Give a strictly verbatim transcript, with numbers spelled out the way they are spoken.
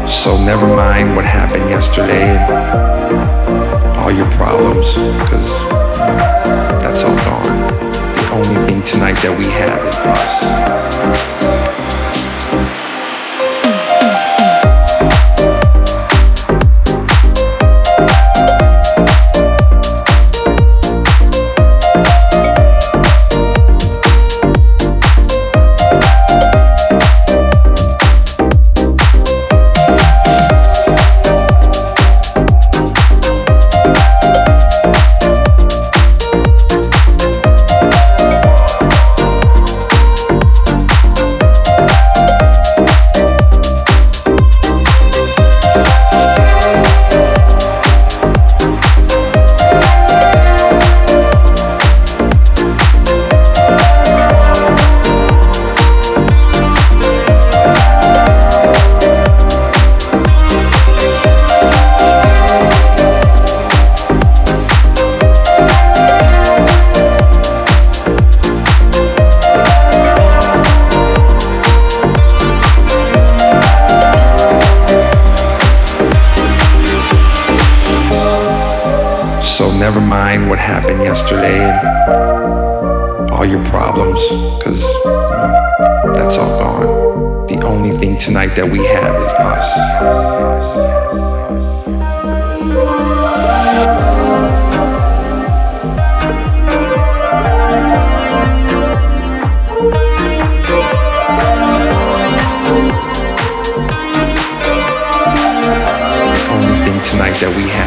So never mind what happened yesterday and all your problems, because that's all gone. The only thing tonight that we have is us. So never mind what happened yesterday and all your problems, because that's all gone. The only thing tonight that we have is us. The only thing tonight that we have